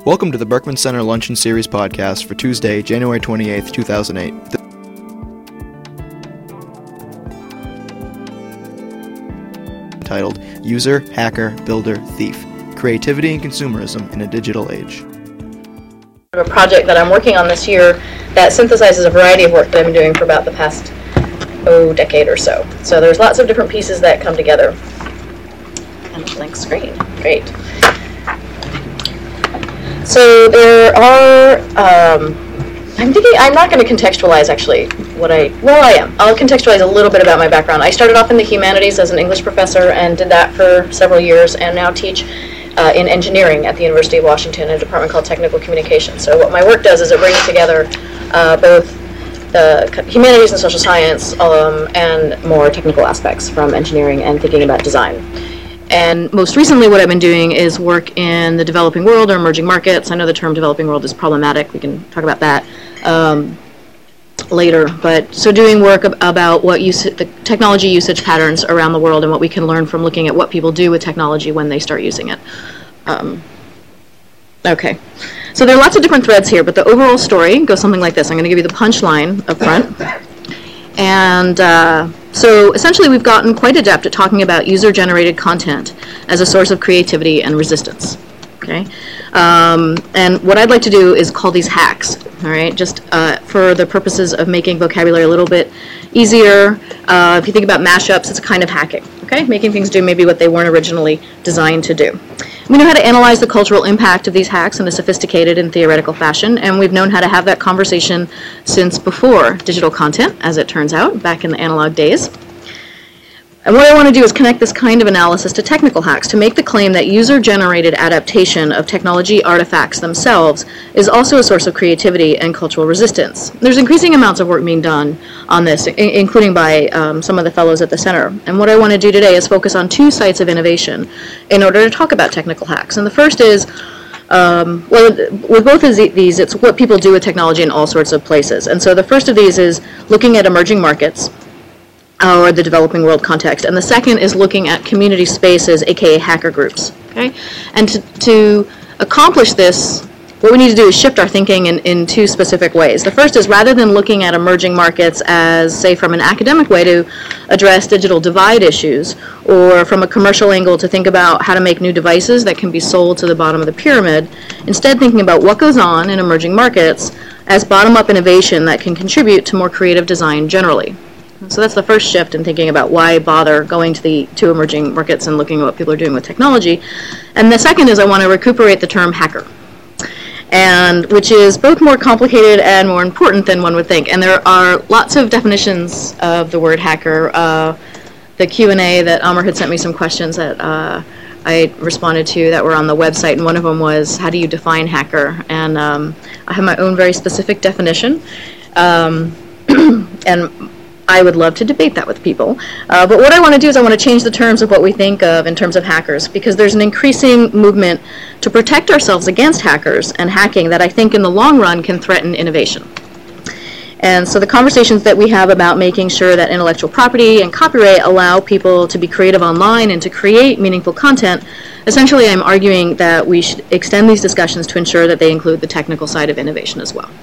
Welcome to the Berkman Center Luncheon Series podcast for Tuesday, January 28th, 2008. Titled User, Hacker, Builder, Thief, Creativity and Consumerism in a Digital Age. A project that I'm working on this year that synthesizes a variety of work that I've been doing for about the past decade or so. So there's lots of different pieces that come together. And a blank screen. Great. So there are, I'm not going to contextualize actually I am. I'll contextualize a little bit about my background. I started off in the humanities as an English professor and did that for several years and now teach in engineering at the University of Washington in a department called Technical Communication. So what my work does is it brings together both the humanities and social science and more technical aspects from engineering and thinking about design. And most recently what I've been doing is work in the developing world or emerging markets. I know the term developing world is problematic. We can talk about that later. But so doing work about what the technology usage patterns around the world and what we can learn from looking at what people do with technology when they start using it. Okay. So there are lots of different threads here, but the overall story goes something like this. I'm going to give you the punchline up front. And so essentially we've gotten quite adept at talking about user-generated content as a source of creativity and resistance. Okay, and what I'd like to do is call these hacks, all right, just for the purposes of making vocabulary a little bit easier. If you think about mashups, it's a kind of hacking, okay, making things do maybe what they weren't originally designed to do. We know how to analyze the cultural impact of these hacks in a sophisticated and theoretical fashion, and we've known how to have that conversation since before digital content, as it turns out, back in the analog days. And what I want to do is connect this kind of analysis to technical hacks to make the claim that user-generated adaptation of technology artifacts themselves is also a source of creativity and cultural resistance. There's increasing amounts of work being done on this, including by some of the fellows at the center. And what I want to do today is focus on two sites of innovation in order to talk about technical hacks. And the first is, with both of these, it's what people do with technology in all sorts of places. And so the first of these is looking at emerging markets, or the developing world context, and the second is looking at community spaces, aka hacker groups. Okay, and to accomplish this, what we need to do is shift our thinking in two specific ways. The first is rather than looking at emerging markets as, say, from an academic way to address digital divide issues, or from a commercial angle to think about how to make new devices that can be sold to the bottom of the pyramid, instead thinking about what goes on in emerging markets as bottom-up innovation that can contribute to more creative design generally. So that's the first shift in thinking about why bother going to the two emerging markets and looking at what people are doing with technology. And the second is I want to recuperate the term hacker, and which is both more complicated and more important than one would think. And there are lots of definitions of the word hacker. The Q&A that Amr had sent me some questions that I responded to that were on the website, and one of them was, how do you define hacker? And I have my own very specific definition. And I would love to debate that with people. But what I want to do is I want to change the terms of what we think of in terms of hackers, because there's an increasing movement to protect ourselves against hackers and hacking that I think in the long run can threaten innovation. And so the conversations that we have about making sure that intellectual property and copyright allow people to be creative online and to create meaningful content, essentially I'm arguing that we should extend these discussions to ensure that they include the technical side of innovation as well.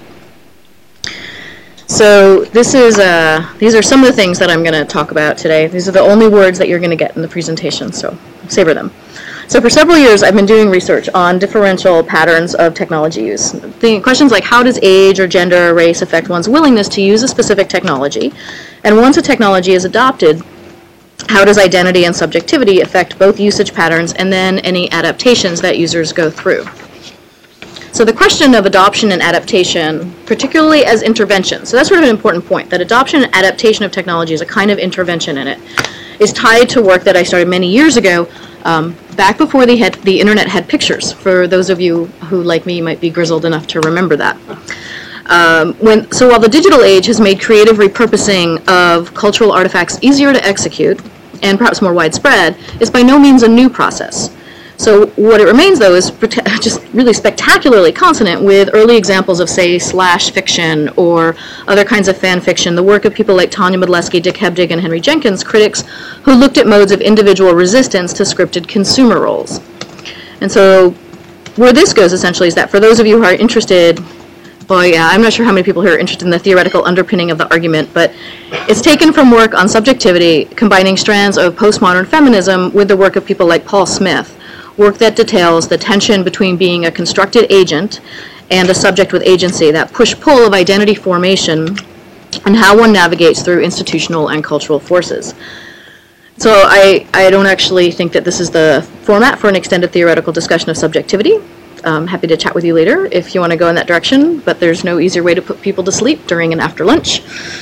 So these are some of the things that I'm going to talk about today. These are the only words that you're going to get in the presentation, so savor them. So for several years, I've been doing research on differential patterns of technology use. The questions like how does age or gender or race affect one's willingness to use a specific technology? And once a technology is adopted, how does identity and subjectivity affect both usage patterns and then any adaptations that users go through? So the question of adoption and adaptation, particularly as intervention, so that's sort of an important point, that adoption and adaptation of technology is a kind of intervention in it, is tied to work that I started many years ago, back before the internet had pictures, for those of you who, like me, might be grizzled enough to remember that. So while the digital age has made creative repurposing of cultural artifacts easier to execute, and perhaps more widespread, it's by no means a new process. So what it remains, though, is just really spectacularly consonant with early examples of, say, slash fiction or other kinds of fan fiction, the work of people like Tanya Modleski, Dick Hebdig, and Henry Jenkins, critics who looked at modes of individual resistance to scripted consumer roles. And so where this goes essentially is that for those of you who are interested, well, yeah, I'm not sure how many people here are interested in the theoretical underpinning of the argument, but it's taken from work on subjectivity, combining strands of postmodern feminism with the work of people like Paul Smith, work that details the tension between being a constructed agent and a subject with agency, that push-pull of identity formation, and how one navigates through institutional and cultural forces. So I don't actually think that this is the format for an extended theoretical discussion of subjectivity. I'm happy to chat with you later if you want to go in that direction, but there's no easier way to put people to sleep during and after lunch.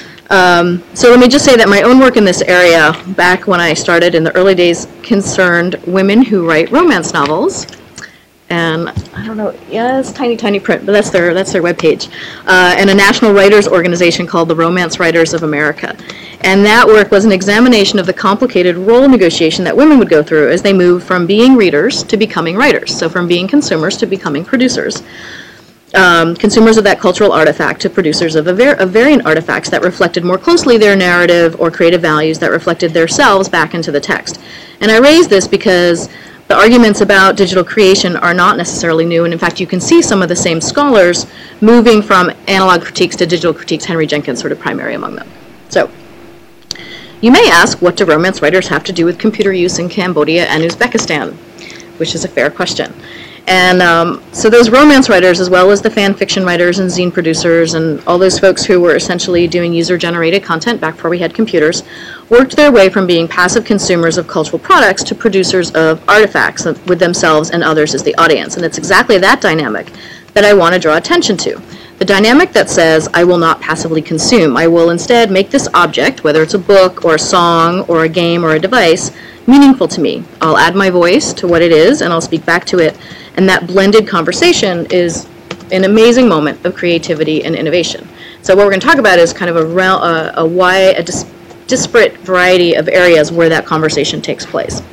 So let me just say that my own work in this area, back when I started in the early days, concerned women who write romance novels. And I don't know, yeah, it's tiny, tiny print, but that's their webpage. And a national writers organization called the Romance Writers of America. And that work was an examination of the complicated role negotiation that women would go through as they moved from being readers to becoming writers. So from being consumers to becoming producers. Consumers of that cultural artifact to producers of variant artifacts that reflected more closely their narrative or creative values that reflected themselves back into the text. And I raise this because the arguments about digital creation are not necessarily new, and in fact you can see some of the same scholars moving from analog critiques to digital critiques, Henry Jenkins sort of primary among them. So, you may ask, what do romance writers have to do with computer use in Cambodia and Uzbekistan? Which is a fair question. And so those romance writers, as well as the fan fiction writers and zine producers and all those folks who were essentially doing user-generated content back before we had computers, worked their way from being passive consumers of cultural products to producers of artifacts with themselves and others as the audience. And it's exactly that dynamic that I want to draw attention to. The dynamic that says, I will not passively consume. I will instead make this object, whether it's a book or a song or a game or a device, meaningful to me. I'll add my voice to what it is and I'll speak back to it. And that blended conversation is an amazing moment of creativity and innovation. So what we're going to talk about is kind of a disparate variety of areas where that conversation takes place.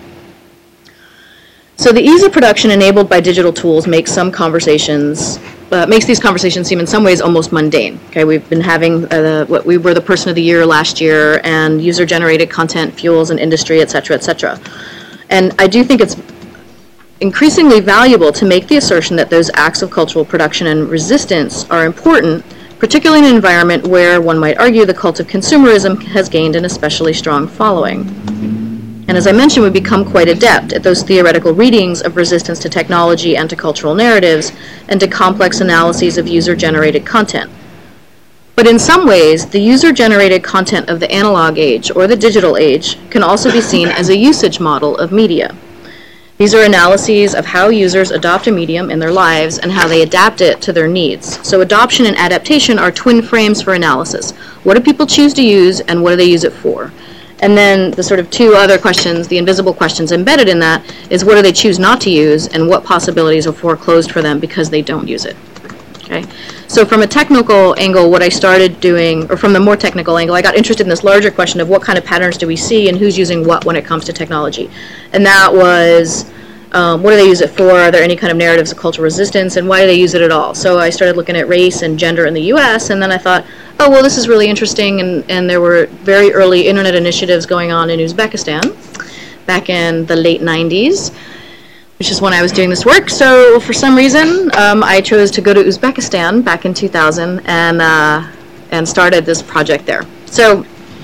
So the ease of production enabled by digital tools makes these conversations seem in some ways almost mundane. Okay, we've been having what we were the person of the year last year, and user-generated content fuels an industry, et cetera, et cetera. And I do think it's increasingly valuable to make the assertion that those acts of cultural production and resistance are important, particularly in an environment where one might argue the cult of consumerism has gained an especially strong following. And as I mentioned, we've become quite adept at those theoretical readings of resistance to technology and to cultural narratives and to complex analyses of user-generated content. But in some ways, the user-generated content of the analog age or the digital age can also be seen as a usage model of media. These are analyses of how users adopt a medium in their lives and how they adapt it to their needs. So adoption and adaptation are twin frames for analysis. What do people choose to use and what do they use it for? And then the sort of two other questions, the invisible questions embedded in that, is what do they choose not to use and what possibilities are foreclosed for them because they don't use it. Okay? So from a technical angle, what I started doing, or from the more technical angle, I got interested in this larger question of what kind of patterns do we see and who's using what when it comes to technology. And that was, what do they use it for? Are there any kind of narratives of cultural resistance? And why do they use it at all? So I started looking at race and gender in the US, and then I thought, oh, well, this is really interesting. And there were very early internet initiatives going on in Uzbekistan back in the late 90s. Which is when I was doing this work. So for some reason, I chose to go to Uzbekistan back in 2000 and started this project there. So,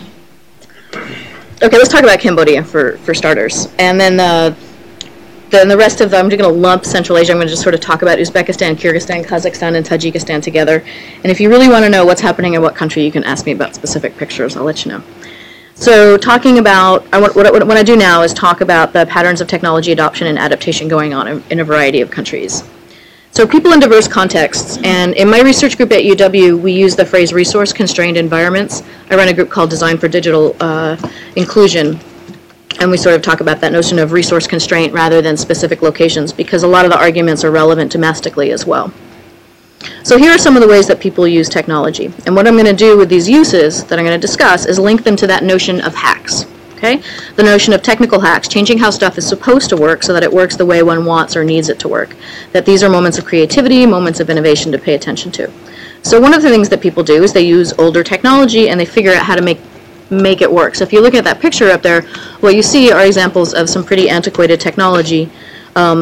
okay, let's talk about Cambodia for starters. And then the rest of them, I'm just going to lump Central Asia. I'm going to just sort of talk about Uzbekistan, Kyrgyzstan, Kazakhstan, and Tajikistan together. And if you really want to know what's happening in what country, you can ask me about specific pictures. I'll let you know. So talking about, what I do now is talk about the patterns of technology adoption and adaptation going on in a variety of countries. So people in diverse contexts, and in my research group at UW, we use the phrase resource-constrained environments. I run a group called Design for Digital Inclusion, and we sort of talk about that notion of resource constraint rather than specific locations, because a lot of the arguments are relevant domestically as well. So here are some of the ways that people use technology. And what I'm going to do with these uses that I'm going to discuss is link them to that notion of hacks. Okay? The notion of technical hacks, changing how stuff is supposed to work so that it works the way one wants or needs it to work. That these are moments of creativity, moments of innovation to pay attention to. So one of the things that people do is they use older technology and they figure out how to make it work. So if you look at that picture up there, what you see are examples of some pretty antiquated technology.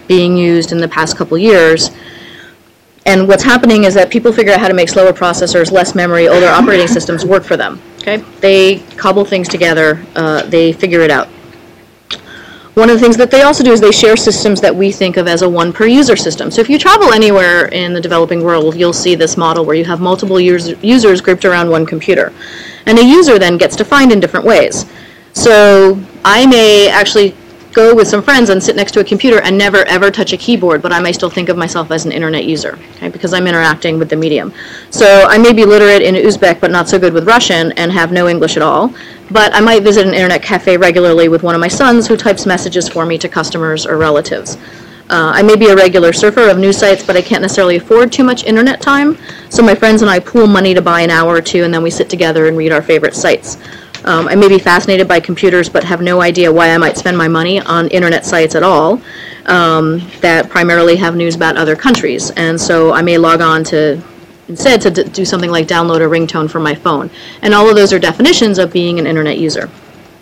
being used in the past couple years. And what's happening is that people figure out how to make slower processors, less memory, older operating systems work for them. Okay, they cobble things together, they figure it out. One of the things that they also do is they share systems that we think of as a one per user system. So if you travel anywhere in the developing world, you'll see this model where you have multiple users grouped around one computer. And a user then gets defined in different ways. So I may actually go with some friends and sit next to a computer and never ever touch a keyboard, but I may still think of myself as an internet user, okay, because I'm interacting with the medium. So I may be literate in Uzbek but not so good with Russian and have no English at all, but I might visit an internet cafe regularly with one of my sons who types messages for me to customers or relatives. I may be a regular surfer of news sites, but I can't necessarily afford too much internet time, so my friends and I pool money to buy an hour or two and then we sit together and read our favorite sites. I may be fascinated by computers but have no idea why I might spend my money on internet sites at all that primarily have news about other countries. And so I may log on to, instead, to do something like download a ringtone from my phone. And all of those are definitions of being an internet user.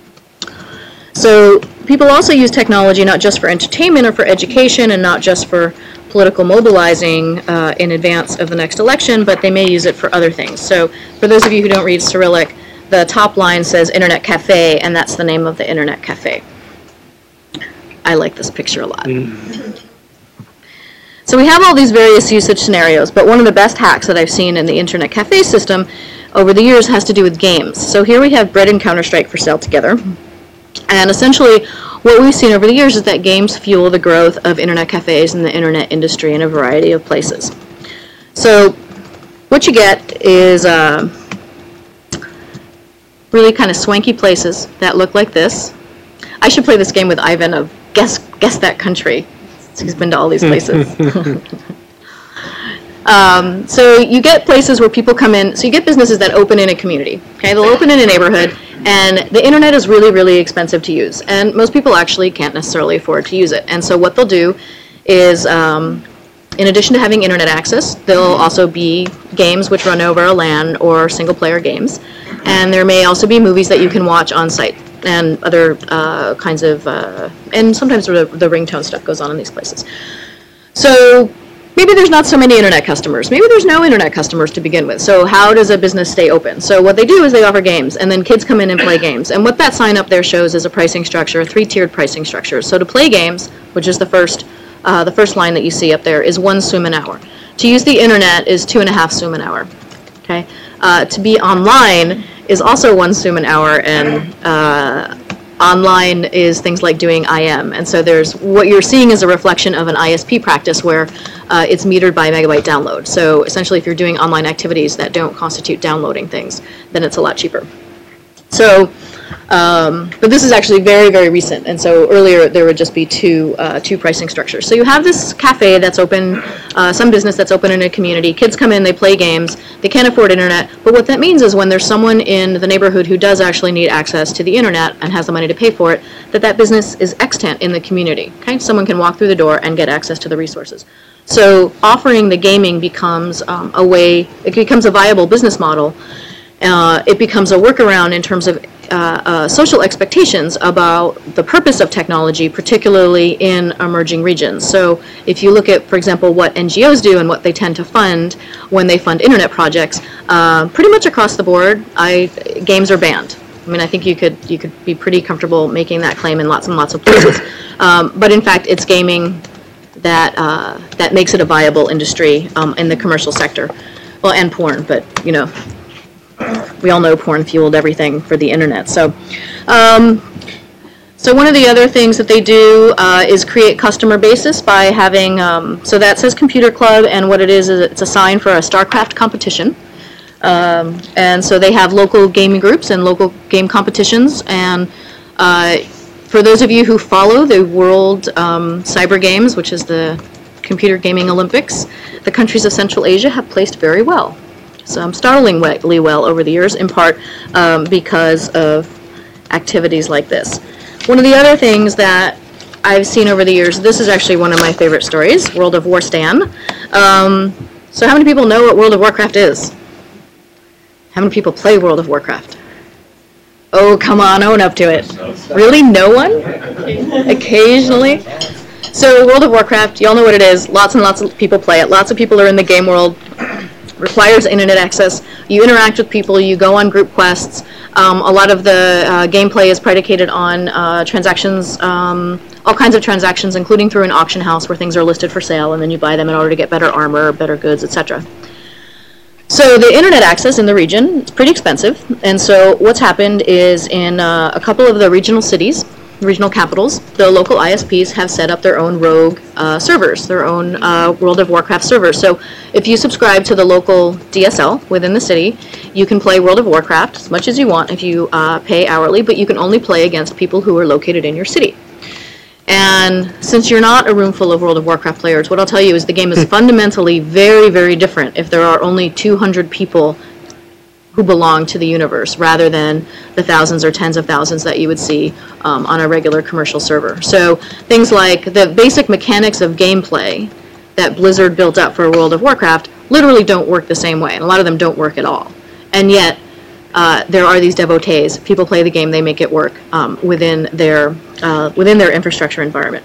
So people also use technology not just for entertainment or for education and not just for political mobilizing in advance of the next election, but they may use it for other things. So for those of you who don't read Cyrillic, the top line says Internet Cafe, and that's the name of the Internet Cafe. I like this picture a lot. So we have all these various usage scenarios, but one of the best hacks that I've seen in the Internet Cafe system over the years has to do with games. So here we have Bread and Counter-Strike for sale together. And essentially, what we've seen over the years is that games fuel the growth of Internet cafes and the Internet industry in a variety of places. So what you get is really kind of swanky places that look like this. I should play this game with Ivan of guess that country. He's been to all these places. So you get places where people come in. So you get businesses that open in a community. Okay, they'll open in a neighborhood, and the internet is really, really expensive to use, and most people actually can't necessarily afford to use it. And so what they'll do is, in addition to having internet access, there'll also be games which run over a LAN or single-player games, and there may also be movies that you can watch on site and other kinds of, and sometimes the ringtone stuff goes on in these places. So maybe there's not so many internet customers. Maybe there's no internet customers to begin with. So how does a business stay open? So what they do is they offer games, and then kids come in and play games. And what that sign up there shows is a pricing structure, a three-tiered pricing structure. So to play games, which is the first line that you see up there, is 1 soom an hour. To use the internet is 2.5 soom an hour. Okay. To be online is also 1 soom an hour, and online is things like doing IM. And so there's what you're seeing is a reflection of an ISP practice where it's metered by megabyte download. So essentially, if you're doing online activities that don't constitute downloading things, then it's a lot cheaper. So, but this is actually very, very recent. And so earlier there would just be two pricing structures. So you have this cafe that's open, some business that's open in a community. Kids come in, they play games. They can't afford internet. But what that means is when there's someone in the neighborhood who does actually need access to the internet and has the money to pay for it, that business is extant in the community. Okay, someone can walk through the door and get access to the resources. So offering the gaming becomes a way. It becomes a viable business model. It becomes a workaround in terms of social expectations about the purpose of technology, particularly in emerging regions. So if you look at, for example, what NGOs do and what they tend to fund when they fund internet projects, pretty much across the board, games are banned. I mean, I think you could be pretty comfortable making that claim in lots and lots of places. But in fact, it's gaming that makes it a viable industry in the commercial sector. Well, and porn, but you know. We all know porn fueled everything for the internet. So one of the other things that they do is create customer basis by having, so that says Computer Club, and what it is it's a sign for a StarCraft competition. And so they have local gaming groups and local game competitions. And for those of you who follow the World Cyber Games, which is the Computer Gaming Olympics, the countries of Central Asia have placed very well. Startlingly well over the years, in part because of activities like this. One of the other things that I've seen over the years, this is actually one of my favorite stories, World of Warstan. So how many people know what World of Warcraft is? How many people play World of Warcraft? Oh, come on, own up to it. Really, no one? Occasionally? So World of Warcraft, you all know what it is. Lots and lots of people play it. Lots of people are in the game world. Requires internet access. You interact with people. You go on group quests. A lot of the gameplay is predicated on transactions, all kinds of transactions, including through an auction house where things are listed for sale, and then you buy them in order to get better armor, better goods, etc. So the internet access in the region is pretty expensive, and so what's happened is in a couple of the regional cities, regional capitals, the local ISPs have set up their own rogue servers, their own World of Warcraft servers. So if you subscribe to the local DSL within the city, you can play World of Warcraft as much as you want if you pay hourly, but you can only play against people who are located in your city. And since you're not a room full of World of Warcraft players, what I'll tell you is the game is fundamentally very, very different if there are only 200 people who belong to the universe rather than the thousands or tens of thousands that you would see on a regular commercial server. So things like the basic mechanics of gameplay that Blizzard built up for World of Warcraft literally don't work the same way, and a lot of them don't work at all. And yet, there are these devotees. People play the game, they make it work within their infrastructure environment.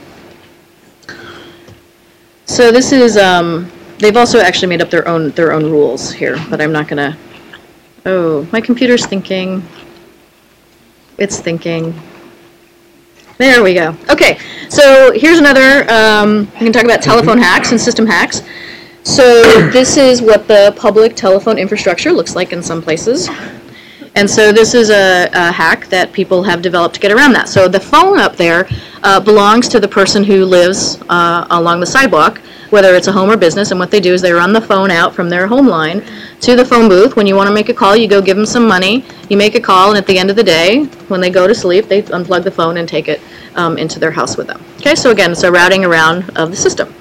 So this is they've also actually made up their own rules here, but I'm not gonna. Oh, my computer's thinking. It's thinking. There we go. Okay, so here's another. We can talk about telephone hacks and system hacks. So this is what the public telephone infrastructure looks like in some places. And so this is a hack that people have developed to get around that. So the phone up there belongs to the person who lives along the sidewalk, whether it's a home or business, and what they do is they run the phone out from their home line to the phone booth. When you want to make a call, you go give them some money, you make a call, and at the end of the day, when they go to sleep, they unplug the phone and take it into their house with them. Okay, so again, it's a routing around of the system.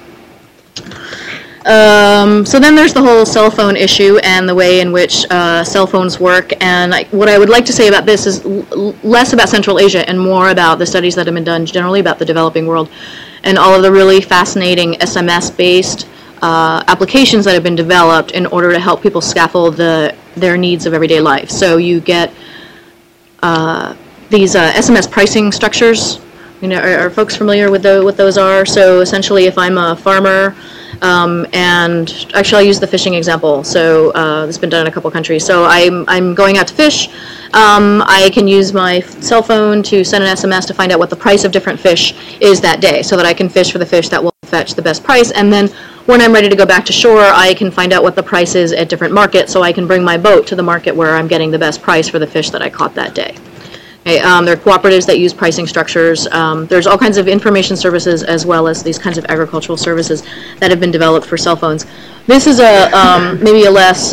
So then there's the whole cell phone issue and the way in which cell phones work. And what I would like to say about this is less about Central Asia and more about the studies that have been done generally about the developing world and all of the really fascinating SMS-based applications that have been developed in order to help people scaffold their needs of everyday life. So you get these SMS pricing structures. You know, are folks familiar with what those are? So essentially, if I'm a farmer, and actually I'll use the fishing example. So this has been done in a couple countries. So I'm going out to fish. I can use my cell phone to send an SMS to find out what the price of different fish is that day, so that I can fish for the fish that will fetch the best price. And then when I'm ready to go back to shore, I can find out what the price is at different markets, so I can bring my boat to the market where I'm getting the best price for the fish that I caught that day. Okay, there are cooperatives that use pricing structures. There's all kinds of information services as well as these kinds of agricultural services that have been developed for cell phones. This is maybe a less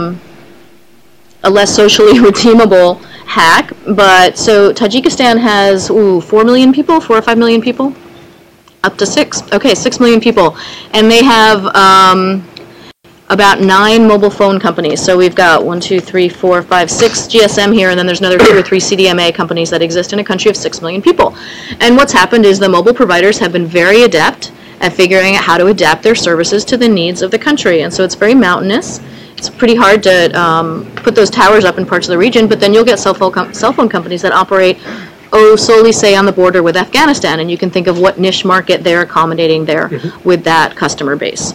socially redeemable hack, but so Tajikistan has 4 million people, 4 or 5 million people, up to 6. Okay, 6 million people, and they have about 9 mobile phone companies. So we've got 1, 2, 3, 4, 5, 6 GSM here, and then there's another 2 or 3 CDMA companies that exist in a country of 6 million people. And what's happened is the mobile providers have been very adept at figuring out how to adapt their services to the needs of the country. And so it's very mountainous. It's pretty hard to put those towers up in parts of the region, but then you'll get cell phone companies that operate solely, say, on the border with Afghanistan, and you can think of what niche market they're accommodating there with that customer base.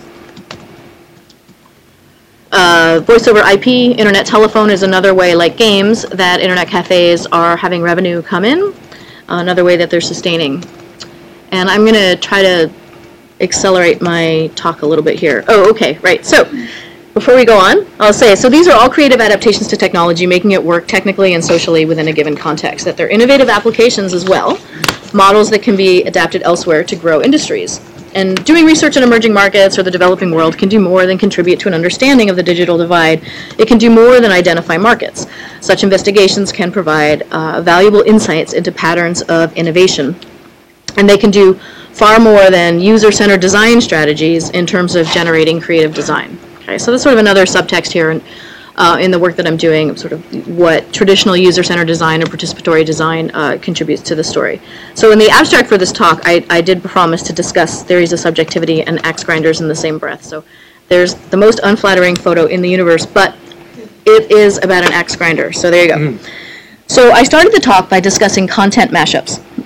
Voice over IP, internet telephone is another way, like games, that internet cafes are having revenue come in, another way that they're sustaining. And I'm going to try to accelerate my talk a little bit here. Oh, okay, right. So before we go on, I'll say, so these are all creative adaptations to technology, making it work technically and socially within a given context, that they're innovative applications as well, models that can be adapted elsewhere to grow industries. And doing research in emerging markets or the developing world can do more than contribute to an understanding of the digital divide. It can do more than identify markets. Such investigations can provide valuable insights into patterns of innovation. And they can do far more than user-centered design strategies in terms of generating creative design. Okay, so that's sort of another subtext here in the work that I'm doing, sort of what traditional user-centered design or participatory design contributes to the story. So in the abstract for this talk, I did promise to discuss theories of subjectivity and axe grinders in the same breath. So there's the most unflattering photo in the universe, but it is about an axe grinder. So there you go. So I started the talk by discussing content mashups.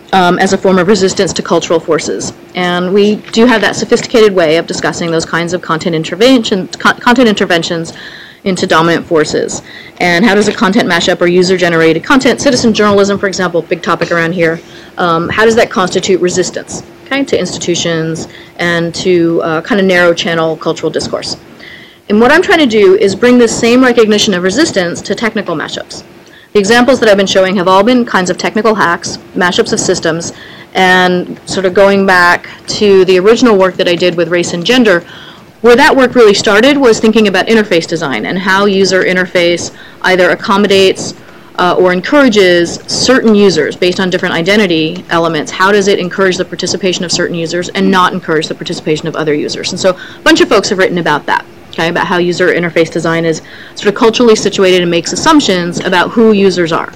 as a form of resistance to cultural forces. And we do have that sophisticated way of discussing those kinds of content interventions into dominant forces. And how does a content mashup or user-generated content, citizen journalism, for example, big topic around here, how does that constitute resistance, okay, to institutions and to kind of narrow channel cultural discourse? And what I'm trying to do is bring this same recognition of resistance to technical mashups. The examples that I've been showing have all been kinds of technical hacks, mashups of systems, and sort of going back to the original work that I did with race and gender, where that work really started was thinking about interface design and how user interface either accommodates or encourages certain users based on different identity elements. How does it encourage the participation of certain users and not encourage the participation of other users? And so a bunch of folks have written about that. Okay, about how user interface design is sort of culturally situated and makes assumptions about who users are.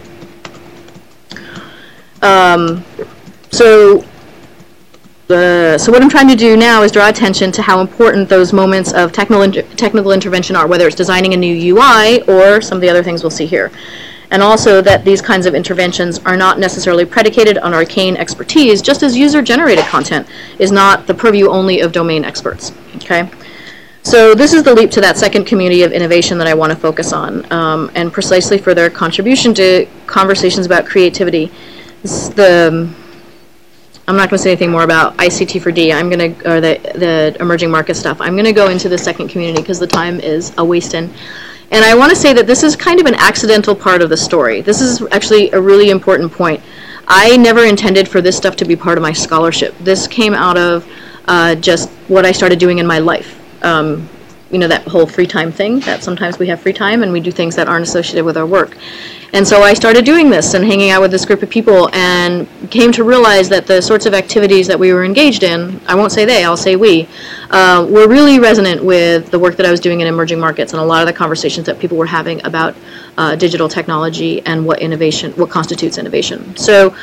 So what I'm trying to do now is draw attention to how important those moments of technical intervention are, whether it's designing a new UI or some of the other things we'll see here. And also that these kinds of interventions are not necessarily predicated on arcane expertise, just as user-generated content is not the purview only of domain experts. Okay. So this is the leap to that second community of innovation that I want to focus on, and precisely for their contribution to conversations about creativity. I'm not going to say anything more about ICT for D. I'm going to, or the emerging market stuff. I'm going to go into the second community because the time is a-wasting. And I want to say that this is kind of an accidental part of the story. This is actually a really important point. I never intended for this stuff to be part of my scholarship. This came out of just what I started doing in my life. You know, that whole free time thing, that sometimes we have free time and we do things that aren't associated with our work. And so I started doing this and hanging out with this group of people and came to realize that the sorts of activities that we were engaged in, I won't say they, I'll say we, were really resonant with the work that I was doing in emerging markets and a lot of the conversations that people were having about digital technology and what constitutes innovation.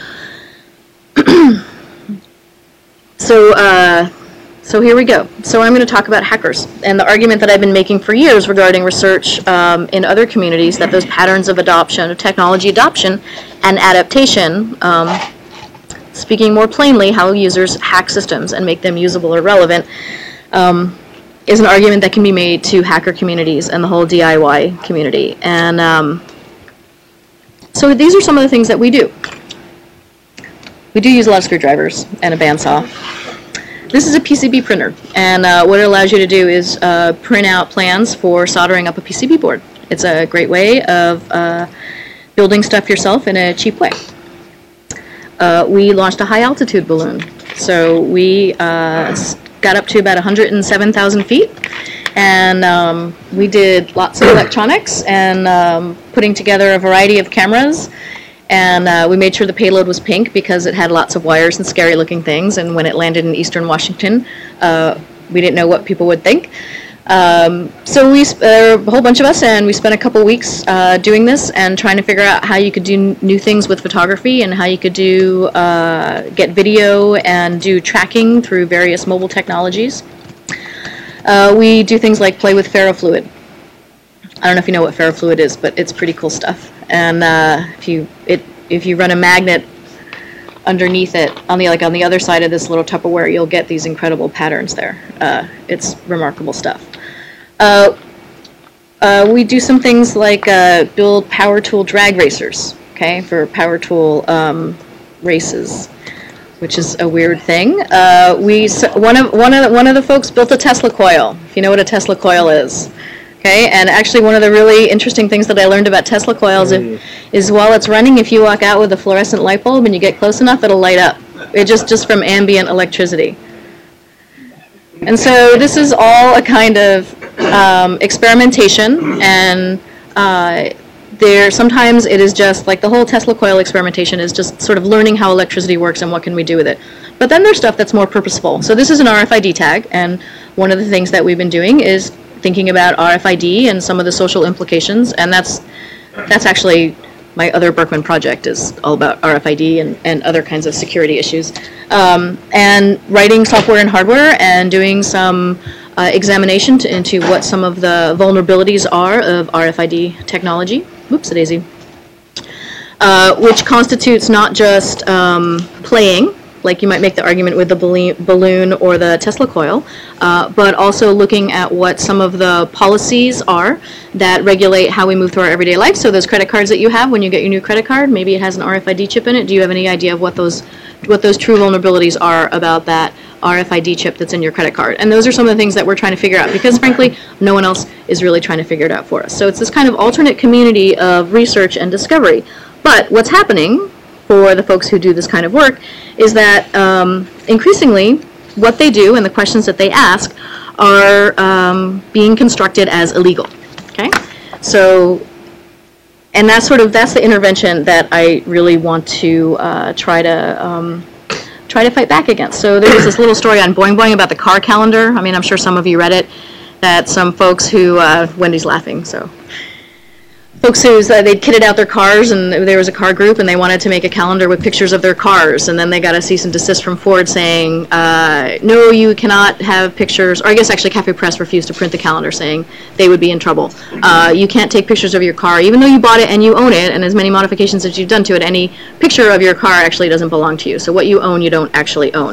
So here we go. So I'm going to talk about hackers and the argument that I've been making for years regarding research in other communities that those patterns of adoption, of technology adoption and adaptation, speaking more plainly how users hack systems and make them usable or relevant, is an argument that can be made to hacker communities and the whole DIY community. And so these are some of the things that we do. We do use a lot of screwdrivers and a bandsaw. This is a PCB printer, and what it allows you to do is print out plans for soldering up a PCB board. It's a great way of building stuff yourself in a cheap way. We launched a high-altitude balloon, so we got up to about 107,000 feet, and we did lots of electronics and putting together a variety of cameras. And we made sure the payload was pink because it had lots of wires and scary looking things, and when it landed in eastern Washington, we didn't know what people would think. So we, a whole bunch of us, and we spent a couple weeks doing this and trying to figure out how you could do new things with photography and how you could do, get video and do tracking through various mobile technologies. We do things like play with ferrofluid. I don't know if you know what ferrofluid is, but it's pretty cool stuff. And if you run a magnet underneath it on the other side of this little Tupperware, you'll get these incredible patterns there. It's remarkable stuff. We do some things like build power tool drag racers, okay, for power tool races, which is a weird thing. One of the folks built a Tesla coil. If you know what a Tesla coil is. Okay, and actually one of the really interesting things that I learned about Tesla coils is while it's running, if you walk out with a fluorescent light bulb and you get close enough, it'll light up. It just from ambient electricity. And so this is all a kind of experimentation, and sometimes it is just like the whole Tesla coil experimentation is just sort of learning how electricity works and what can we do with it. But then there's stuff that's more purposeful. So this is an RFID tag, and one of the things that we've been doing is thinking about RFID and some of the social implications, and that's actually my other Berkman project is all about RFID and other kinds of security issues. And writing software and hardware and doing some examination into what some of the vulnerabilities are of RFID technology. Whoops-a-daisy. which constitutes not just playing, like you might make the argument with the balloon or the Tesla coil, but also looking at what some of the policies are that regulate how we move through our everyday life. So those credit cards that you have when you get your new credit card, maybe it has an RFID chip in it. Do you have any idea of what those true vulnerabilities are about that RFID chip that's in your credit card? And those are some of the things that we're trying to figure out, because frankly, no one else is really trying to figure it out for us. So it's this kind of alternate community of research and discovery. But what's happening for the folks who do this kind of work is that increasingly what they do and the questions that they ask are being constructed as illegal. Okay, so, and that's the intervention that I really want to try to fight back against. So there was this little story on Boing Boing about the car calendar. I mean, I'm sure some of you read it. That some folks who Wendy's laughing, so. Folks who they'd kitted out their cars, and there was a car group, and they wanted to make a calendar with pictures of their cars, and then they got a cease and desist from Ford saying, no, you cannot have pictures, or I guess actually Cafe Press refused to print the calendar, saying they would be in trouble. You can't take pictures of your car, even though you bought it and you own it, and as many modifications as you've done to it, any picture of your car actually doesn't belong to you. So what you own, you don't actually own.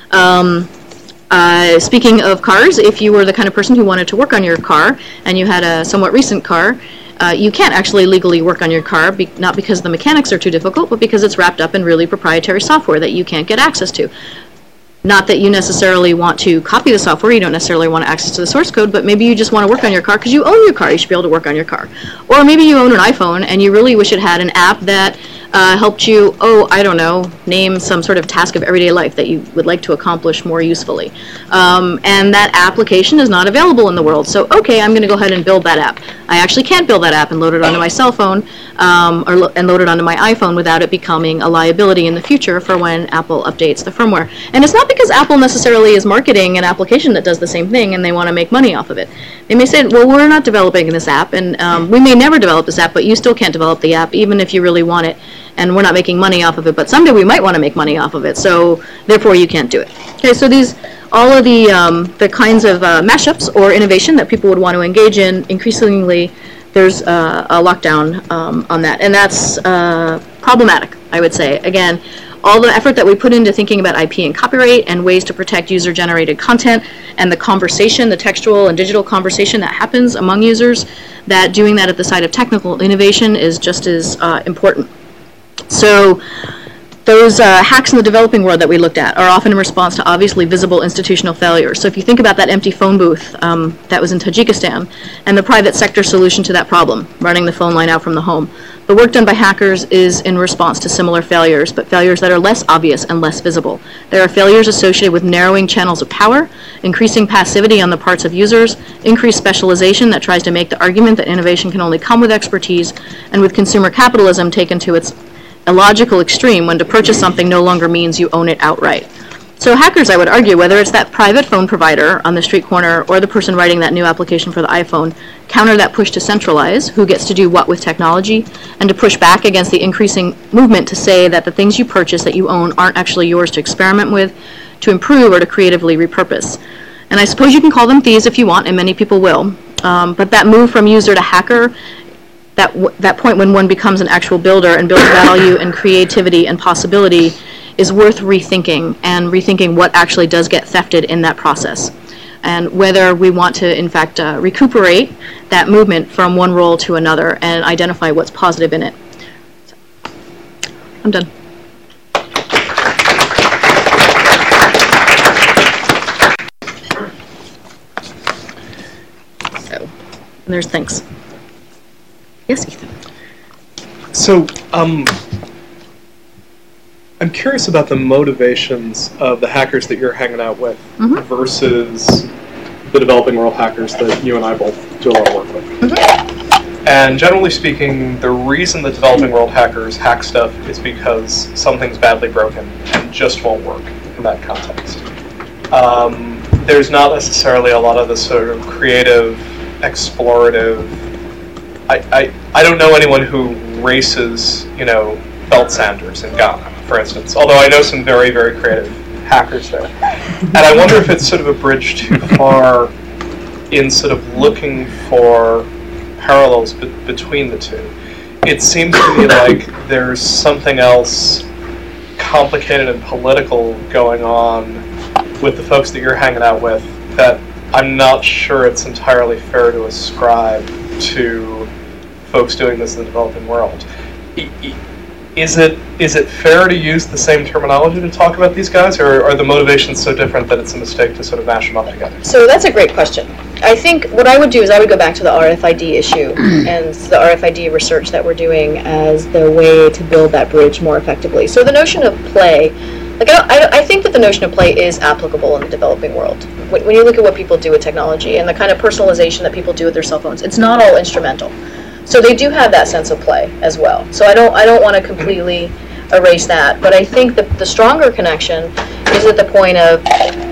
Speaking of cars, if you were the kind of person who wanted to work on your car, and you had a somewhat recent car, you can't actually legally work on your car, not because the mechanics are too difficult, but because it's wrapped up in really proprietary software that you can't get access to. Not that you necessarily want to copy the software, you don't necessarily want access to the source code, but maybe you just want to work on your car because you own your car, you should be able to work on your car. Or maybe you own an iPhone and you really wish it had an app that helped you, I don't know, name some sort of task of everyday life that you would like to accomplish more usefully. And that application is not available in the world. So, okay, I'm going to go ahead and build that app. I actually can't build that app and load it onto my cell phone and load it onto my iPhone without it becoming a liability in the future for when Apple updates the firmware. And it's not because Apple necessarily is marketing an application that does the same thing and they want to make money off of it. They may say, well, we're not developing this app, and we may never develop this app, but you still can't develop the app even if you really want it. And we're not making money off of it, but someday we might want to make money off of it, so therefore you can't do it. Okay, so all of the kinds of mashups or innovation that people would want to engage in, increasingly there's a lockdown on that, and that's problematic, I would say. Again, all the effort that we put into thinking about IP and copyright and ways to protect user-generated content and the conversation, the textual and digital conversation that happens among users, that doing that at the side of technical innovation is just as important. So those hacks in the developing world that we looked at are often in response to obviously visible institutional failures. So if you think about that empty phone booth that was in Tajikistan and the private sector solution to that problem, running the phone line out from the home, the work done by hackers is in response to similar failures, but failures that are less obvious and less visible. There are failures associated with narrowing channels of power, increasing passivity on the parts of users, increased specialization that tries to make the argument that innovation can only come with expertise, and with consumer capitalism taken to its illogical extreme when to purchase something no longer means you own it outright. So hackers, I would argue, whether it's that private phone provider on the street corner or the person writing that new application for the iPhone, counter that push to centralize who gets to do what with technology, and to push back against the increasing movement to say that the things you purchase that you own aren't actually yours to experiment with, to improve, or to creatively repurpose. And I suppose you can call them thieves if you want, and many people will, but that move from user to hacker, that point when one becomes an actual builder and builds value and creativity and possibility, is worth rethinking, and rethinking what actually does get thefted in that process, and whether we want to, in fact, recuperate that movement from one role to another and identify what's positive in it. So, I'm done. So, and there's thanks. Yes, Ethan. So, I'm curious about the motivations of the hackers that you're hanging out with versus the developing world hackers that you and I both do a lot of work with. And generally speaking, the reason the developing world hackers hack stuff is because something's badly broken and just won't work in that context. There's not necessarily a lot of the sort of creative, explorative. I don't know anyone who races, belt sanders in Ghana, for instance, although I know some very, very creative hackers there. And I wonder if it's sort of a bridge too far in sort of looking for parallels between the two. it seems to me like there's something else complicated and political going on with the folks that you're hanging out with that I'm not sure it's entirely fair to ascribe to folks doing this in the developing world. Is it fair to use the same terminology to talk about these guys, or are the motivations so different that it's a mistake to sort of mash them up together? So that's a great question. I think what I would do is I would go back to the RFID issue and the RFID research that we're doing as the way to build that bridge more effectively. So the notion of play, like I think that the notion of play is applicable in the developing world. When you look at what people do with technology and the kind of personalization that people do with their cell phones, it's not all instrumental. So they do have that sense of play as well. So I don't want to completely erase that, but I think the stronger connection is at the point of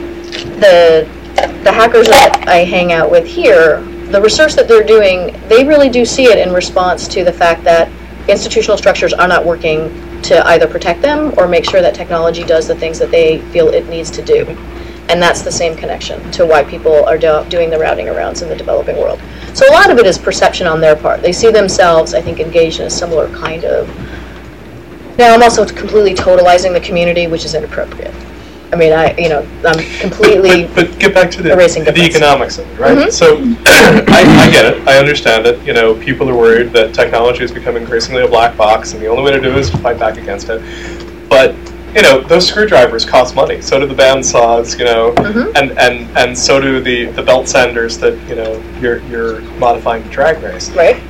the hackers that I hang out with here. The research that they're doing, they really do see it in response to the fact that institutional structures are not working to either protect them or make sure that technology does the things that they feel it needs to do. And that's the same connection to why people are doing the routing arounds in the developing world. So a lot of it is perception on their part. They see themselves, I think, engaged in a similar kind of... Now, I'm also completely totalizing the community, which is inappropriate. I mean, I'm completely but get back to the economics of it, right? Mm-hmm. So I get it. I understand it. People are worried that technology has become increasingly a black box, and the only way to do it is to fight back against it. But those screwdrivers cost money. So do the bandsaws, mm-hmm. and so do the belt sanders that you're modifying to drag race. Right.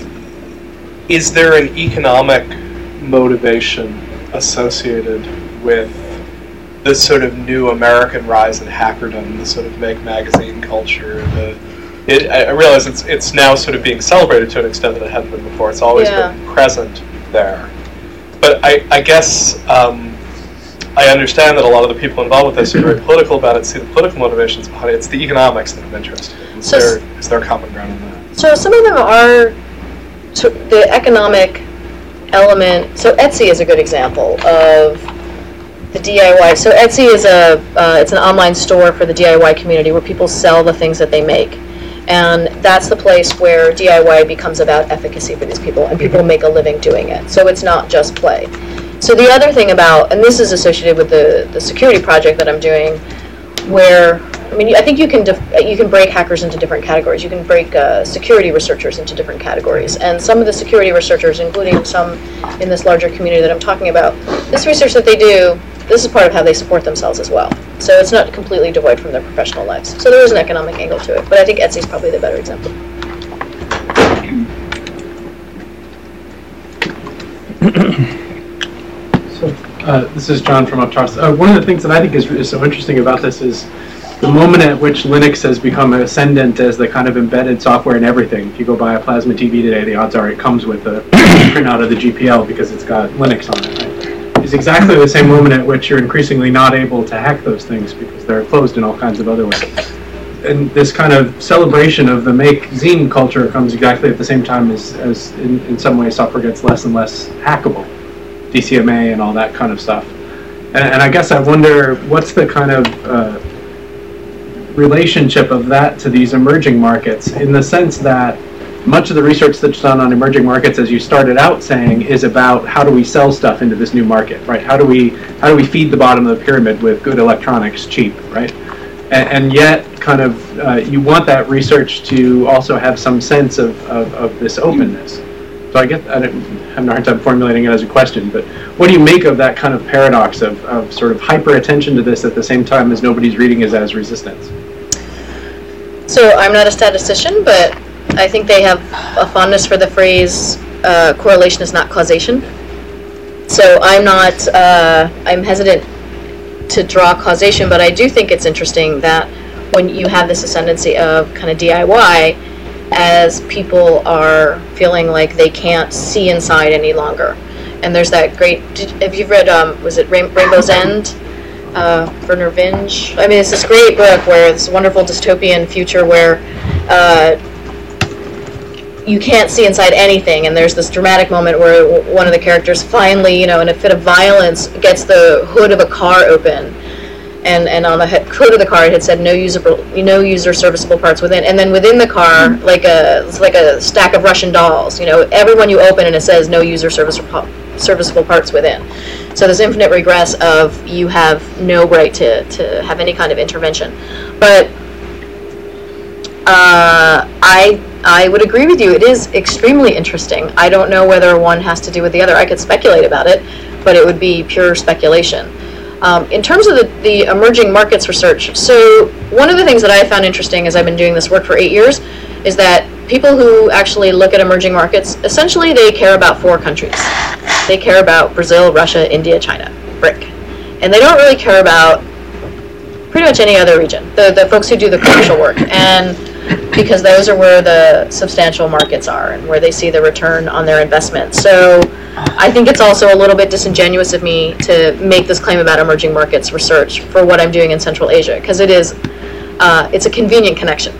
Is there an economic motivation associated with this sort of new American rise in hackerdom, the sort of make magazine culture? I realize it's now sort of being celebrated to an extent that it hadn't been before. It's always been present there, but I guess. I understand that a lot of the people involved with this are very political about it, see the political motivations behind it. It's the economics that I'm interested in. Is there common ground in that? So some of them are the economic element. So Etsy is a good example of the DIY. So Etsy is it's an online store for the DIY community where people sell the things that they make. And that's the place where DIY becomes about efficacy for these people, and people make a living doing it. So it's not just play. So the other thing about, and this is associated with the security project that I'm doing, where, I think you can break hackers into different categories. You can break security researchers into different categories. And some of the security researchers, including some in this larger community that I'm talking about, this research that they do, this is part of how they support themselves as well. So it's not completely devoid from their professional lives. So there is an economic angle to it, but I think Etsy is probably the better example. This is John from Upcharts. One of the things that I think is so interesting about this is the moment at which Linux has become ascendant as the kind of embedded software in everything. If you go buy a plasma TV today, the odds are it comes with a printout of the GPL because it's got Linux on it. Right? It's exactly the same moment at which you're increasingly not able to hack those things because they're closed in all kinds of other ways. And this kind of celebration of the make zine culture comes exactly at the same time as in some ways software gets less and less hackable. DCMA and all that kind of stuff. And I guess I wonder what's the kind of relationship of that to these emerging markets, in the sense that much of the research that's done on emerging markets, as you started out saying, is about how do we sell stuff into this new market, right? How do we feed the bottom of the pyramid with good electronics cheap, right? And yet kind of you want that research to also have some sense of this openness. So I'm having a hard time formulating it as a question, but what do you make of that kind of paradox of sort of hyper attention to this at the same time as nobody's reading it as resistance? So I'm not a statistician, but I think they have a fondness for the phrase correlation is not causation. So I'm hesitant to draw causation, but I do think it's interesting that when you have this ascendancy of kind of DIY, as people are feeling like they can't see inside any longer. And there's that great, have you read, was it Rainbow's End? Werner Vinge? It's this great book where this wonderful dystopian future where you can't see inside anything, and there's this dramatic moment where one of the characters finally, in a fit of violence, gets the hood of a car open. and on the hood of the car it had said no user serviceable parts within, and then within the car it's like a stack of Russian dolls. Every one you open and it says no user serviceable parts within. So this infinite regress of you have no right to have any kind of intervention. But I would agree with you. It is extremely interesting. I don't know whether one has to do with the other. I could speculate about it, but it would be pure speculation. In terms of the emerging markets research, so one of the things that I found interesting as I've been doing this work for 8 years is that people who actually look at emerging markets, essentially they care about 4 countries. They care about Brazil, Russia, India, China, BRIC. And they don't really care about pretty much any other region, the folks who do the commercial work. And because those are where the substantial markets are and where they see the return on their investment. So I think it's also a little bit disingenuous of me to make this claim about emerging markets research for what I'm doing in Central Asia, because it's a convenient connection.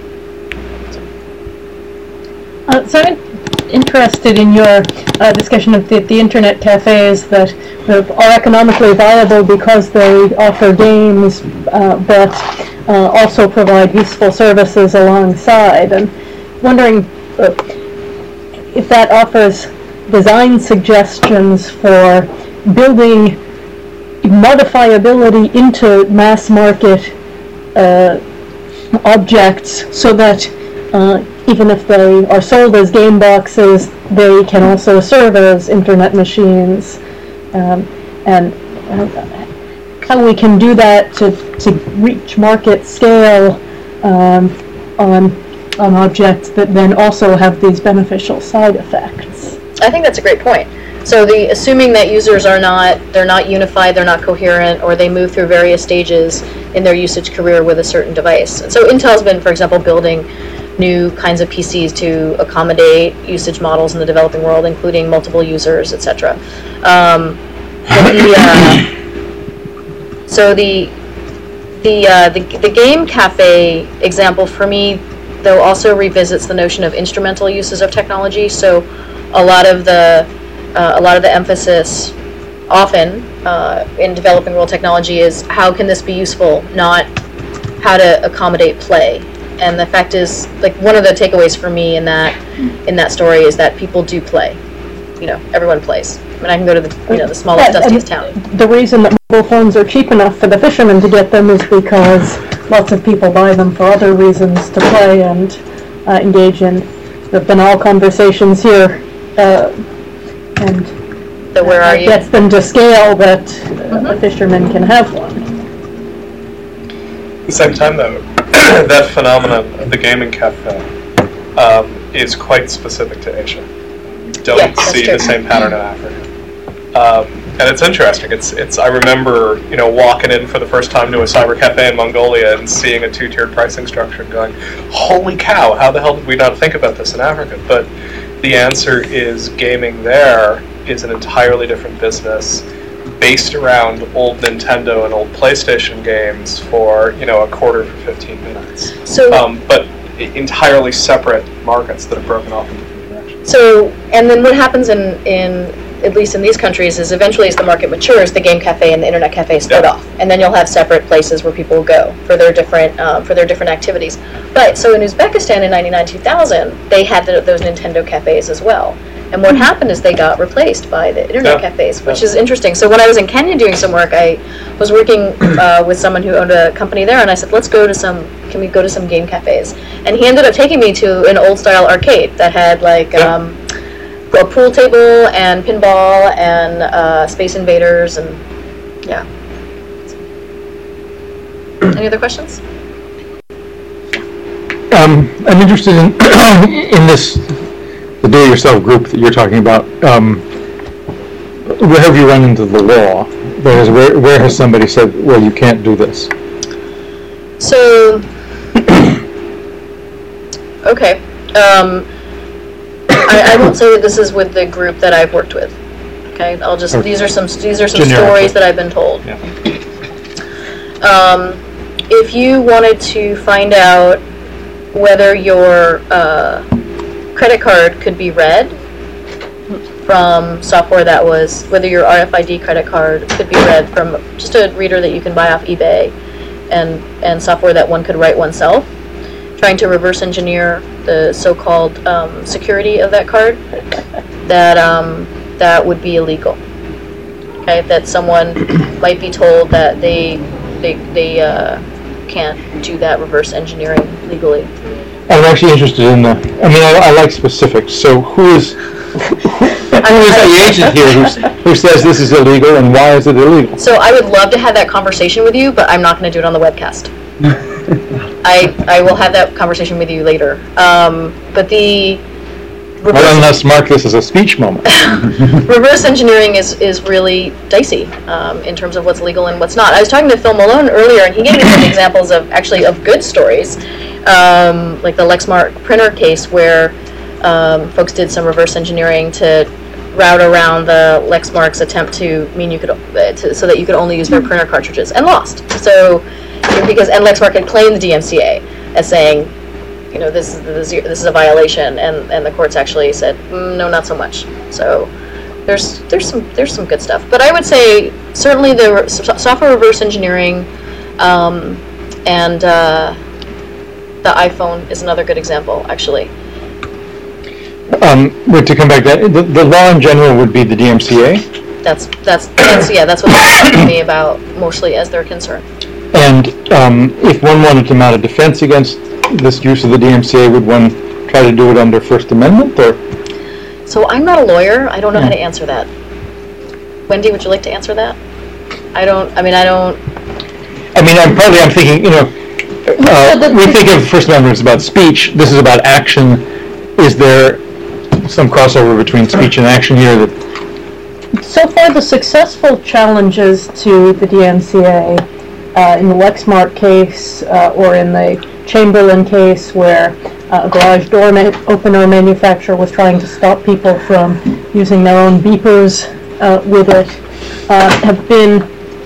So I'm interested in your discussion of the internet cafes that are economically viable because they offer games, but also provide useful services alongside. And wondering if that offers design suggestions for building modifiability into mass market objects so that even if they are sold as game boxes, they can also serve as internet machines, and how we can do that to reach market scale on objects that then also have these beneficial side effects. I think that's a great point. So assuming that users they're not unified, they're not coherent, or they move through various stages in their usage career with a certain device. And so Intel's been, for example, building new kinds of PCs to accommodate usage models in the developing world, including multiple users, etc. So the game cafe example for me, though, also revisits the notion of instrumental uses of technology. So a lot of the emphasis often in developing world technology is how can this be useful, not how to accommodate play. And the fact is, like, one of the takeaways for me in that story is that people do play. Everyone plays. I mean, I can go to the smallest, dustiest town. The reason that mobile phones are cheap enough for the fishermen to get them is because lots of people buy them for other reasons to play and engage in the banal conversations here, and so where are you? Gets them to scale that a fisherman can have one. At the same time, though, that phenomenon of the gaming cafe is quite specific to Asia. You don't see the same pattern in Africa. And it's interesting. It's. I remember, walking in for the first time to a cyber cafe in Mongolia and seeing a 2-tiered pricing structure and going, holy cow, how the hell did we not think about this in Africa? But the answer is gaming there is an entirely different business based around old Nintendo and old PlayStation games for, a quarter for 15 minutes. So, but entirely separate markets that have broken off in different directions. So, and then what happens in at least in these countries is eventually as the market matures, the game cafe and the internet cafe split off, and then you'll have separate places where people go for their different activities. But so in Uzbekistan in 1999-2000, they had those Nintendo cafes as well. And what happened is they got replaced by the internet cafes, which is interesting. So when I was in Kenya doing some work, I was working with someone who owned a company there, and I said, can we go to some game cafes? And he ended up taking me to an old style arcade that had a pool table and pinball and Space Invaders and Any other questions? I'm interested in this, the do-it-yourself group that you're talking about. Where have you run into the law? Where has somebody said, well, you can't do this? So, okay. I won't say that this is with the group that I've worked with. Okay, I'll just these are some stories that I've been told. Yeah. If you wanted to find out whether your credit card could be read, from software that was, whether your RFID credit card could be read from just a reader that you can buy off eBay, and software that one could write oneself, trying to reverse engineer the so-called security of that card, that would be illegal. Okay, that someone might be told that they can't do that reverse engineering legally. I'm actually interested in I like specifics. So who is the agent here who says this is illegal, and why is it illegal? So I would love to have that conversation with you, but I'm not going to do it on the webcast. I will have that conversation with you later. But the Well, let's mark this as a speech moment. reverse engineering is really dicey in terms of what's legal and what's not. I was talking to Phil Malone earlier, and he gave me some examples of good stories, like the Lexmark printer case, where folks did some reverse engineering to route around the Lexmark's attempt to mean you could so that you could only use their printer cartridges, and lost. So and Lexmark had claimed the DMCA as saying, this is a violation, and the courts actually said, no, not so much. So there's some good stuff. But I would say certainly the software reverse engineering, and the iPhone is another good example, actually. But to come back, the law in general would be the DMCA. That's what they're talking to me about mostly as their concern. And if one wanted to mount a defense against this use of the DMCA, would one try to do it under First Amendment, or? So I'm not a lawyer. I don't know how to answer that. Wendy, would you like to answer that? I'm thinking, we think of First Amendment as about speech. This is about action. Is there some crossover between speech and action here? So far, the successful challenges to the DMCA in the Lexmark case or in the Chamberlain case, where a garage door opener manufacturer was trying to stop people from using their own beepers with it, have been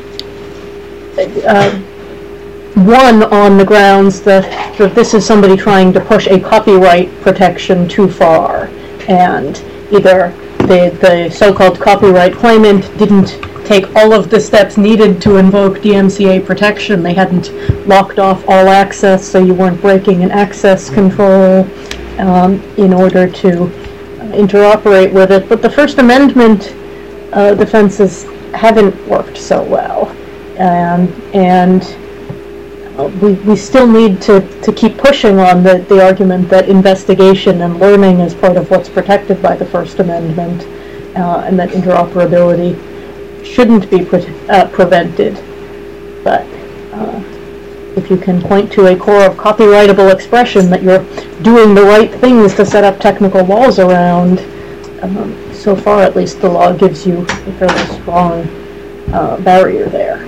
one on the grounds that this is somebody trying to push a copyright protection too far, and either the so-called copyright claimant didn't take all of the steps needed to invoke DMCA protection. They hadn't locked off all access, so you weren't breaking an access control in order to interoperate with it. But the First Amendment defenses haven't worked so well, and we still need to keep pushing on the argument that investigation and learning is part of what's protected by the First Amendment, and that interoperability shouldn't be prevented. But if you can point to a core of copyrightable expression that you're doing the right things to set up technical walls around, so far at least the law gives you a fairly strong barrier there.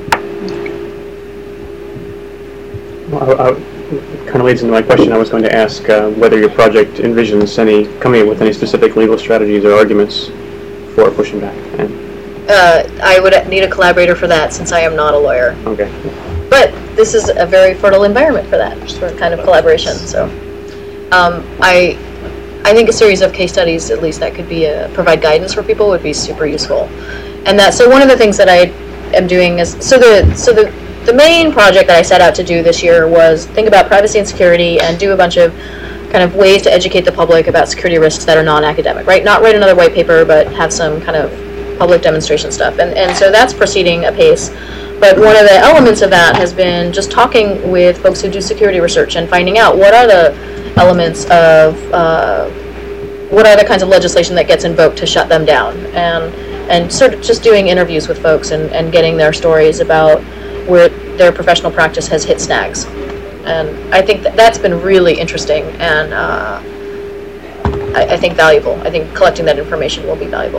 Well, it kind of leads into my question. I was going to ask whether your project envisions coming up with any specific legal strategies or arguments for pushing back. I would need a collaborator for that, since I am not a lawyer. Okay. But this is a very fertile environment for that kind of collaboration. So I think a series of case studies, at least that could be provide guidance for people, would be super useful. And so one of the things that I am doing is the main project that I set out to do this year was think about privacy and security and do a bunch of kind of ways to educate the public about security risks that are non-academic, right? Not write another white paper, but have some kind of public demonstration stuff. And so that's proceeding apace. But one of the elements of that has been just talking with folks who do security research and finding out what are the elements of, what are the kinds of legislation that gets invoked to shut them down. And sort of just doing interviews with folks and getting their stories about where their professional practice has hit snags. And I think that's been really interesting and I think valuable. I think collecting that information will be valuable.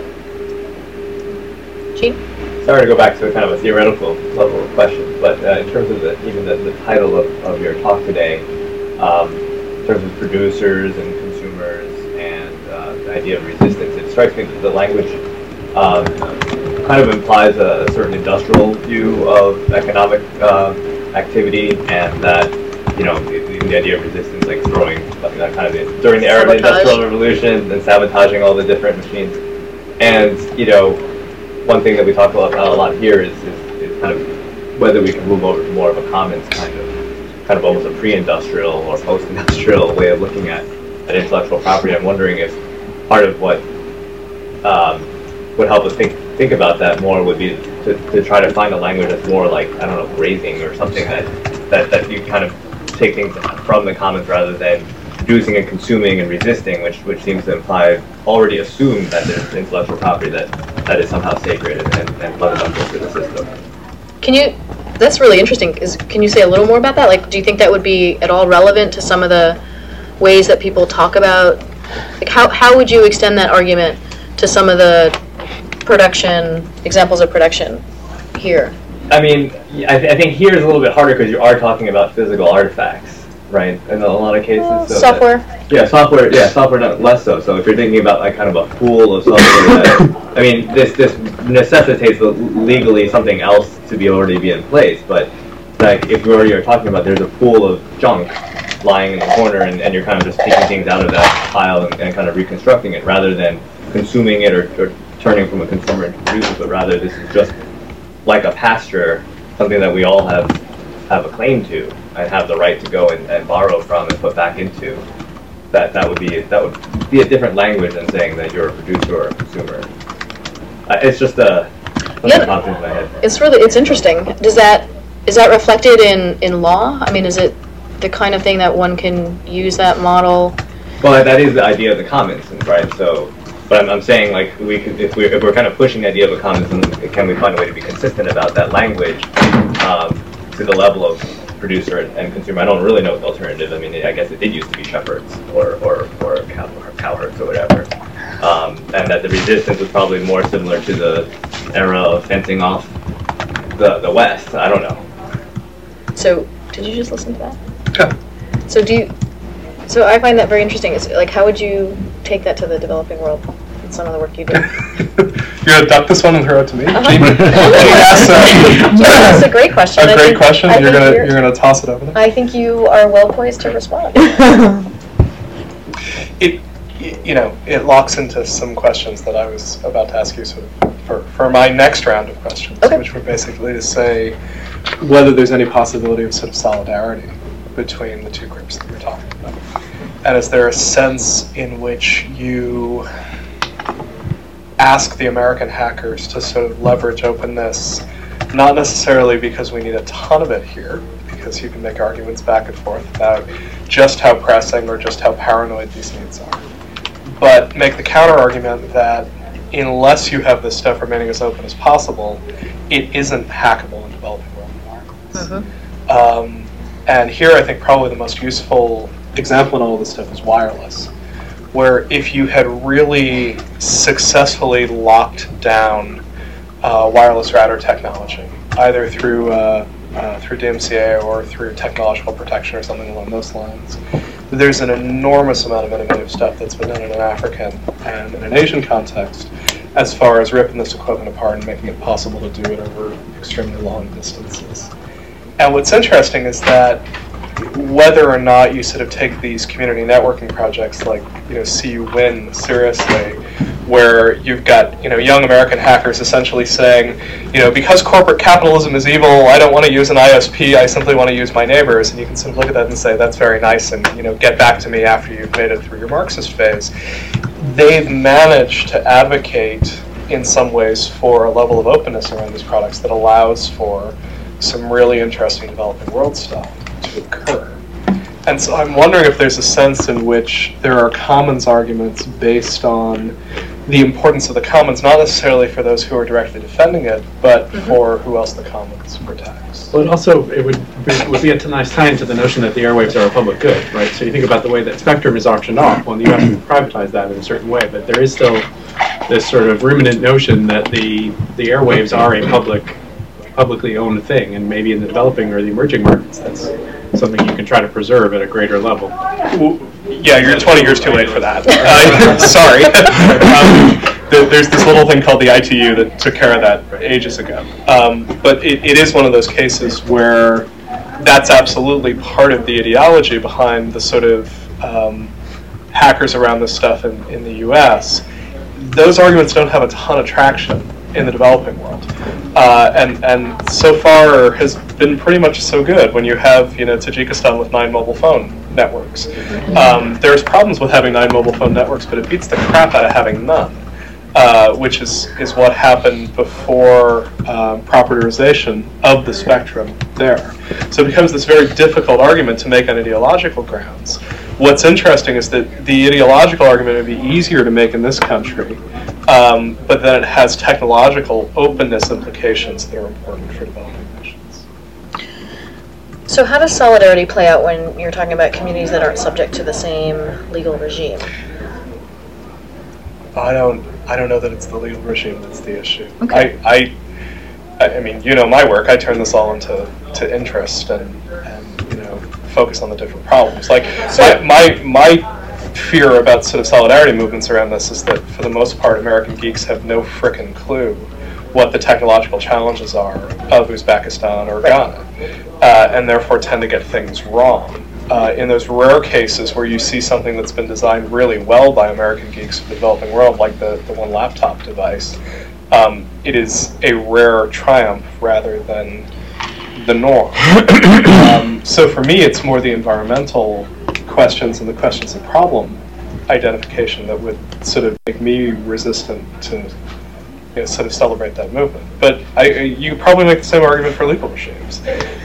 Gene? Sorry to go back to kind of a theoretical level of question, but in terms of the title of your talk today, in terms of producers and consumers and the idea of resistance, it strikes me that the language kind of implies a certain industrial view of economic activity, and that the idea of resistance, like throwing that kind of during the era of the Sabotage. Industrial Revolution and sabotaging all the different machines. And one thing that we talk about a lot here is kind of whether we can move over to more of a commons kind of almost a pre-industrial or post-industrial way of looking at intellectual property. I'm wondering if part of what would help us think about that more would be to try to find a language that's more like, I don't know, grazing or something that you kind of take things from the commons rather than producing and consuming and resisting, which seems to imply already assume that there's intellectual property that is somehow sacred and fundamental to the system. That's really interesting. Can you say a little more about that? Like, do you think that would be at all relevant to some of the ways that people talk about? Like, how would you extend that argument to some of the examples of production here? I mean, I think here is a little bit harder because you are talking about physical artifacts, right? In a lot of cases. So software. Software not less so. So if you're thinking about like kind of a pool of software, this necessitates legally something else to be already be in place. But like if you're talking about there's a pool of junk lying in the corner and you're kind of just taking things out of that pile and kind of reconstructing it rather than consuming it or turning from a consumer into producer, but rather this is just like a pasture, something that we all have a claim to and have the right to go and borrow from and put back into. That would be a different language than saying that you're a producer or a consumer. It's just something that popped into my head. It's interesting. Is that reflected in law? I mean, is it the kind of thing that one can use that model? Well, that is the idea of the commons, right? So, but I'm saying like if we're kind of pushing the idea of a commons, then can we find a way to be consistent about that language to the level of producer and consumer? I don't really know the alternative. I mean, I guess it did used to be shepherds or cowherds or whatever, and that the resistance was probably more similar to the era of fencing off the West. I don't know. So, did you just listen to that? Yeah. So I find that very interesting. It's like, how would you take that to the developing world in some of the work you do? You're going to duck this one and throw it to me? That's a great question. A great question. You're going to toss it over there? I think you are well poised to respond. It locks into some questions that I was about to ask you sort of for my next round of questions, which were basically to say whether there's any possibility of sort of solidarity between the two groups that you're talking about. And is there a sense in which you ask the American hackers to sort of leverage openness, not necessarily because we need a ton of it here, because you can make arguments back and forth about just how pressing or just how paranoid these needs are, but make the counter-argument that unless you have this stuff remaining as open as possible, it isn't hackable in developing world environments. And here I think probably the most useful example in all of this stuff is wireless, where if you had really successfully locked down wireless router technology, either through DMCA or through technological protection or something along those lines, there's an enormous amount of innovative stuff that's been done in an African and in an Asian context as far as ripping this equipment apart and making it possible to do it over extremely long distances. And what's interesting is that whether or not you sort of take these community networking projects like, CU Win seriously, where you've got, young American hackers essentially saying, because corporate capitalism is evil, I don't want to use an ISP, I simply want to use my neighbors. And you can sort of look at that and say, that's very nice, and, get back to me after you've made it through your Marxist phase. They've managed to advocate, in some ways, for a level of openness around these products that allows for some really interesting developing world stuff to occur. And so I'm wondering if there's a sense in which there are commons arguments based on the importance of the commons, not necessarily for those who are directly defending it, but for who else the commons protects. Well, it would be a nice tie into the notion that the airwaves are a public good, right? So you think about the way that spectrum is auctioned off. Well, you have to privatize that in a certain way, but there is still this sort of ruminant notion that the airwaves are a publicly owned thing, and maybe in the developing or the emerging markets, that's something you can try to preserve at a greater level. Well, yeah, you're 20 years too late for that. Sorry. There's this little thing called the ITU that took care of that ages ago. But it is one of those cases where that's absolutely part of the ideology behind the sort of hackers around this stuff in the US. Those arguments don't have a ton of traction in the developing world. And so far has been pretty much so good when you have, Tajikistan with 9 mobile phone networks. There's problems with having 9 mobile phone networks, but it beats the crap out of having none, which is what happened before proprioritization of the spectrum there. So it becomes this very difficult argument to make on ideological grounds. What's interesting is that the ideological argument would be easier to make in this country, but then it has technological openness implications that are important for developing nations. So how does solidarity play out when you're talking about communities that aren't subject to the same legal regime? I don't know that it's the legal regime that's the issue. Okay. I mean, my work. I turn this all into interest and focus on the different problems. Like my fear about sort of solidarity movements around this is that for the most part, American geeks have no frickin' clue what the technological challenges are of Uzbekistan or Ghana, and therefore tend to get things wrong. In those rare cases where you see something that's been designed really well by American geeks for the developing world, like the one laptop device, it is a rare triumph rather than the norm. So for me, it's more the environmental questions and the questions of problem identification that would sort of make me resistant to sort of celebrate that movement. But you could probably make the same argument for legal regimes.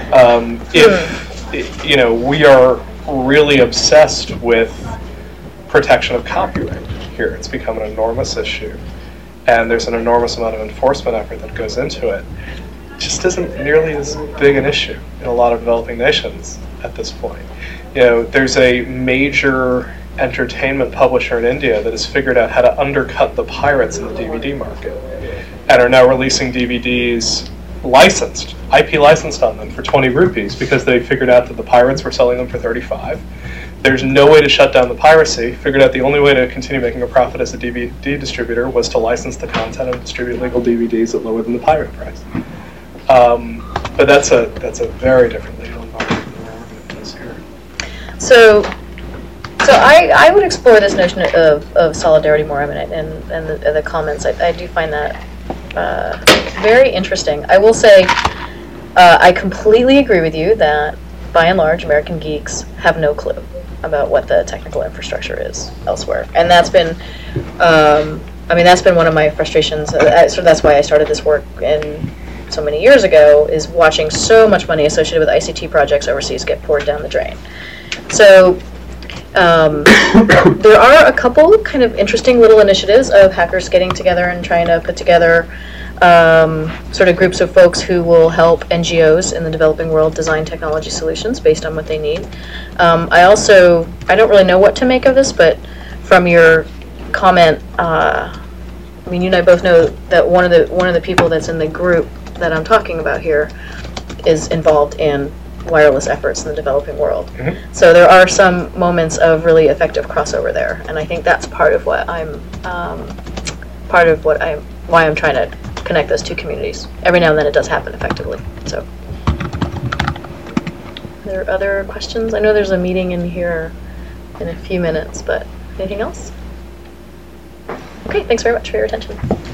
If we are really obsessed with protection of copyright here, it's become an enormous issue, and there's an enormous amount of enforcement effort that goes into it. It just isn't nearly as big an issue in a lot of developing nations at this point. There's a major entertainment publisher in India that has figured out how to undercut the pirates in the DVD market and are now releasing DVDs licensed, IP licensed on them for 20 rupees because they figured out that the pirates were selling them for 35. There's no way to shut down the piracy. Figured out the only way to continue making a profit as a DVD distributor was to license the content and distribute legal DVDs at lower than the pirate price. But that's a very different legal environment than we're working with here. So I would explore this notion of solidarity more and the comments. I do find that very interesting. I will say I completely agree with you that by and large American geeks have no clue about what the technical infrastructure is elsewhere, and that's been that's been one of my frustrations. So that's why I started this work so many years ago, is watching so much money associated with ICT projects overseas get poured down the drain. So there are a couple kind of interesting little initiatives of hackers getting together and trying to put together sort of groups of folks who will help NGOs in the developing world design technology solutions based on what they need. I don't really know what to make of this, but from your comment, you and I both know that one of the people that's in the group that I'm talking about here is involved in wireless efforts in the developing world. Mm-hmm. So there are some moments of really effective crossover there, and I think that's part of what why I'm trying to connect those two communities. Every now and then it does happen effectively. So, are there other questions? I know there's a meeting in here in a few minutes, but anything else? Okay, thanks very much for your attention.